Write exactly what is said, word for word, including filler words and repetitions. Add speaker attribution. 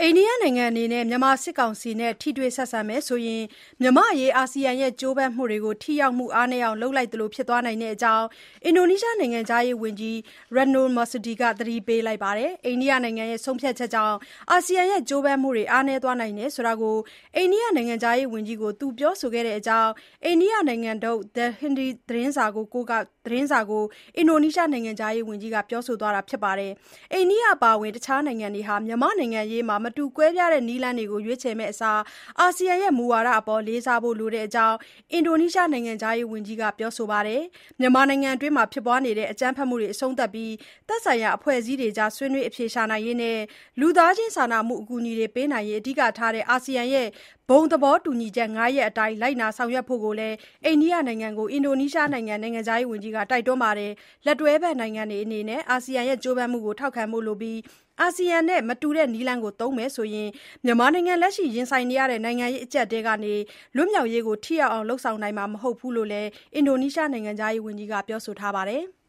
Speaker 1: အိန္ဒိယနိုင်ငံအနေနဲ့မြန်မာစစ်ကောင်စီနဲ့ထိတွေ့ဆက်ဆံမယ်ဆိုရင်မြန်မာ့အရေးအာဆီယံရဲ့ကြိုးပမ်းမှုတွေကိုထိရောက်မှုအားနည်းအောင်လုပ်လိုက်သလိုဖြစ်သွားနိုင်တဲ့အကြောင်းအင်ဒိုနီးရှားနိုင်ငံခြားရေးဝန်ကြီး Retno Marsudi ကသတိပေးလိုက်ပါတယ်။ အိန္ဒိယနိုင်ငံရဲ့ဆုံးဖြတ်ချက်ကြောင့်အာဆီယံရဲ့ကြိုးပမ်းမှုတွေအားနည်းသွားနိုင်တယ်ဆိုတာကိုအိန္ဒိယနိုင်ငံခြားရေးဝန်ကြီးကိုသူပြောဆိုခဲ့တဲ့အကြောင်းအိန္ဒိယနိုင်ငံထုတ် The Hindu သတင်းစာကိုကိုးကားသတင်းစာကိုအင်ဒိုနီးရှားနိုင်ငံခြားရေးဝန်ကြီးကပြောဆိုသွားတာပါ။ အိန္ဒိယအပါအဝင်တခြားနိုင်ငံတွေဟာမြန်မာ့နိုင်ငံရေးမှာမတူကွဲပြားတဲ့နည်းလမ်းတွေကိုရွေးချယ်မယ့်အစားအာဆီယံရဲ့မူဝါဒအပေါ်လေးစားဖို့လိုတဲ့အကြောင်းအင်ဒိုနီးရှားနိုင်ငံခြားရေးဝန်ကြီးကပြောဆိုပါတယ်။ မြန်မာနိုင်ငံအတွင်းဖြစ်ပွားနေတဲ့အကြမ်းဖက်မှုတွေအဆုံးသတ်ပြီးသက်ဆိုင်ရာအဖွဲ့အစည်းတွေကြားဆွေးနွေးအဖြေရှာနိုင်ရေးနဲ့လူသားချင်းစာနာမှုအကူအညီတွေပေးနိုင်ရေးအဓိကထားတဲ့အာဆီယံရဲ့ဘုံသဘောတူညီချက် ၅ ရပ်အတိုင်းလိုက်နာဆောင်ရွက်ဖို့လည်းအိန္ဒိယနိုင်ငံကိုအင်ဒိုနီးရှားနိုင်ငံနိုင်ငံခြားရေးဝန်ကြီးကတိုက်တွန်းပါတယ်။ လက်တွဲဖက်နိုင်ငံတွေအနေနဲ့အာဆီယံရဲ့ကြိုးပမ်းမှုကိုထောက်ခံဖို့လိုပြီးအာဆီယံနဲ့မတူတဲ့နည်းလမ်းကိုသုံးမယ်ဆိုရင်မြန်မာနိုင်ငံလက်ရှိရင်ဆိုင်နေရတဲ့နိုင်ငံရေးအကျပ်အတည်းကနေလွတ်မြောက်ရေးကိုထိရောက်အောင်လုပ်ဆောင်နိုင်မှာမဟုတ်ဘူးလို့လည်းအင်ဒိုနီးရှားနိုင်ငံခြားရေးဝန်ကြီးကပြောဆိုထားပါတယ်။